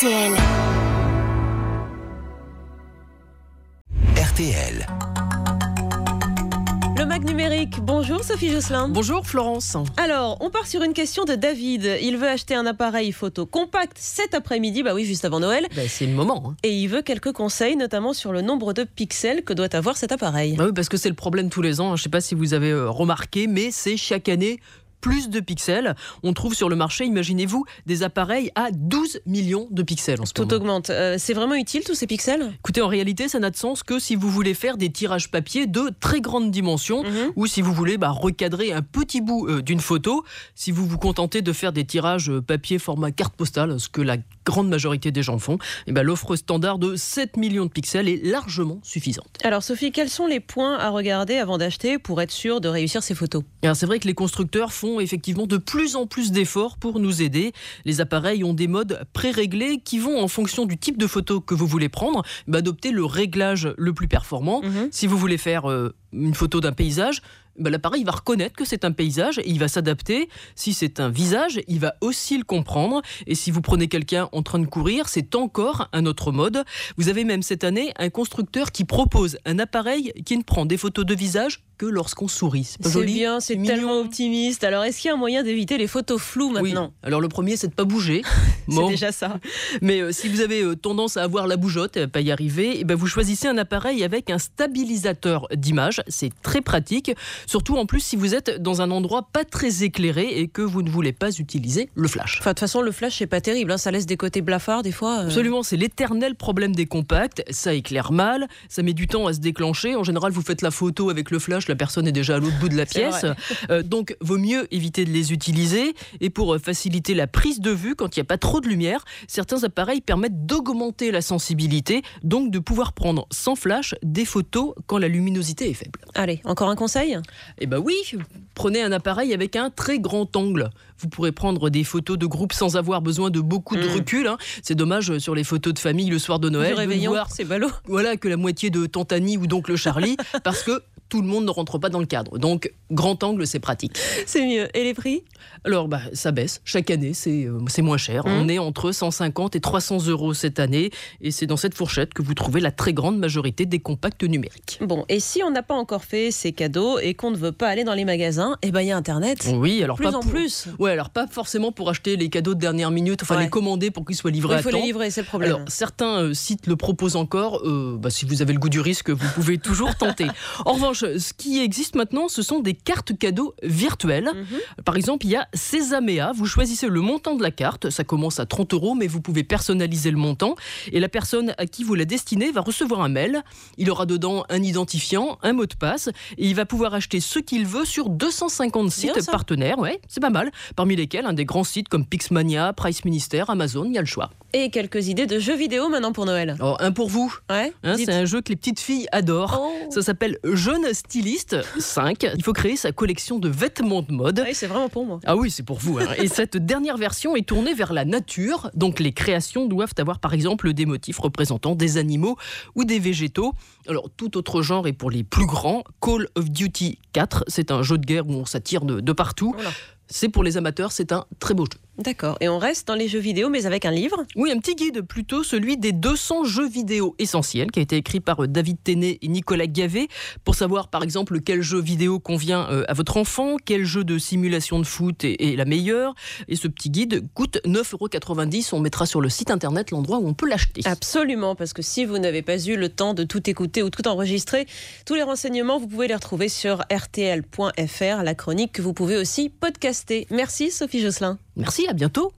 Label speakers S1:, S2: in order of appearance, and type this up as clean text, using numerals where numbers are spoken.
S1: RTL.
S2: RTL.
S3: Le Mag numérique. Bonjour Sophie Josselin.
S4: Bonjour Florence.
S3: Alors, on part sur une question de David. Il veut acheter un appareil photo compact cet après-midi, bah oui, juste avant Noël.
S4: C'est le moment.
S3: Et il veut quelques conseils, notamment sur le nombre de pixels que doit avoir cet appareil.
S4: Oui, parce que c'est le problème tous les ans. Je ne sais pas si vous avez remarqué, mais c'est chaque année plus de pixels. On trouve sur le marché, imaginez-vous, des appareils à 12 millions de pixels en ce moment.
S3: Tout augmente. C'est vraiment utile tous ces pixels ?
S4: Écoutez, en réalité, ça n'a de sens que si vous voulez faire des tirages papier de très grande dimension ou si vous voulez recadrer un petit bout d'une photo. Si vous vous contentez de faire des tirages papier format carte postale, ce que la grande majorité des gens font, l'offre standard de 7 millions de pixels est largement suffisante.
S3: Alors Sophie, quels sont les points à regarder avant d'acheter pour être sûr de réussir ces photos ?
S4: Alors, c'est vrai que les constructeurs font effectivement de plus en plus d'efforts pour nous aider. Les appareils ont des modes pré-réglés qui vont, en fonction du type de photo que vous voulez prendre, adopter le réglage le plus performant. Si vous voulez faire une photo d'un paysage, l'appareil va reconnaître que c'est un paysage et il va s'adapter. Si c'est un visage, il va aussi le comprendre. Et si vous prenez quelqu'un en train de courir, c'est encore un autre mode. Vous avez même cette année un constructeur qui propose un appareil qui ne prend des photos de visage que lorsqu'on sourit. C'est pas joli ?
S3: Bien, c'est tellement optimiste. Alors, est-ce qu'il y a un moyen d'éviter les photos floues maintenant ?
S4: Oui. Alors le premier, c'est de ne pas bouger.
S3: C'est déjà ça.
S4: Mais si vous avez tendance à avoir la bougeotte et à ne pas y arriver, vous choisissez un appareil avec un stabilisateur d'image. C'est très pratique. Surtout en plus si vous êtes dans un endroit pas très éclairé et que vous ne voulez pas utiliser le flash.
S3: Enfin, de toute façon, le flash, c'est pas terrible. Ça laisse des côtés blafards des fois.
S4: Absolument, c'est l'éternel problème des compacts. Ça éclaire mal, ça met du temps à se déclencher. En général, vous faites la photo avec le flash, la personne est déjà à l'autre bout de la pièce. Donc, vaut mieux éviter de les utiliser. Et pour faciliter la prise de vue, quand il n'y a pas trop de lumière, certains appareils permettent d'augmenter la sensibilité, donc de pouvoir prendre sans flash des photos quand la luminosité est faible.
S3: Allez, encore un conseil ?
S4: Oui, prenez un appareil avec un très grand angle. Vous pourrez prendre des photos de groupe sans avoir besoin de beaucoup de recul. C'est dommage sur les photos de famille le soir de Noël.
S3: Du réveillon,
S4: voir,
S3: c'est ballot.
S4: Voilà, que la moitié de Tante Annie ou d'Oncle Charlie, parce que tout le monde ne rentre pas dans le cadre. Donc, grand angle, c'est pratique.
S3: C'est mieux. Et les prix ?
S4: Alors, ça baisse. Chaque année, c'est moins cher. On est entre 150 et 300 € cette année. Et c'est dans cette fourchette que vous trouvez la très grande majorité des compacts numériques.
S3: Bon, et si on n'a pas encore fait ces cadeaux et qu'on ne veut pas aller dans les magasins, il y a Internet.
S4: Oui, alors
S3: plus.
S4: Ouais, alors pas forcément pour acheter les cadeaux de dernière minute, les commander pour qu'ils soient livrés à temps.
S3: Il faut les livrer, c'est le problème.
S4: Alors, certains sites le proposent encore. Si vous avez le goût du risque, vous pouvez toujours tenter. En revanche, ce qui existe maintenant, ce sont des cartes cadeaux virtuelles. Par exemple, il y a Sesamea. Vous choisissez le montant de la carte. Ça commence à 30 €, mais vous pouvez personnaliser le montant. Et la personne à qui vous la destinez va recevoir un mail. Il aura dedans un identifiant, un mot de passe. Et il va pouvoir acheter ce qu'il veut sur 250 sites partenaires. Ouais, c'est pas mal. Parmi lesquels, des grands sites comme Pixmania, Price Minister, Amazon, il y a le choix.
S3: Et quelques idées de jeux vidéo maintenant pour Noël.
S4: Un pour vous.
S3: Ouais,
S4: c'est un jeu que les petites filles adorent. Ça s'appelle Jeune Styliste 5. Il faut créer sa collection de vêtements de mode.
S3: Oui, c'est vraiment pour moi.
S4: Ah oui, c'est pour vous. Et cette dernière version est tournée vers la nature. Donc les créations doivent avoir par exemple des motifs représentant des animaux ou des végétaux. Alors tout autre genre est pour les plus grands. Call of Duty 4, c'est un jeu de guerre où on s'attire de partout. Voilà. C'est pour les amateurs, c'est un très beau jeu.
S3: D'accord. Et on reste dans les jeux vidéo, mais avec un livre ?
S4: Oui, un petit guide, plutôt celui des 200 jeux vidéo essentiels, qui a été écrit par David Téné et Nicolas Gavet, pour savoir, par exemple, quel jeu vidéo convient à votre enfant, quel jeu de simulation de foot est la meilleure. Et ce petit guide coûte 9,90 €. On mettra sur le site internet l'endroit où on peut l'acheter.
S3: Absolument, parce que si vous n'avez pas eu le temps de tout écouter ou de tout enregistrer, tous les renseignements, vous pouvez les retrouver sur rtl.fr, la chronique que vous pouvez aussi podcaster. Merci Sophie Josselin.
S4: Merci, à bientôt.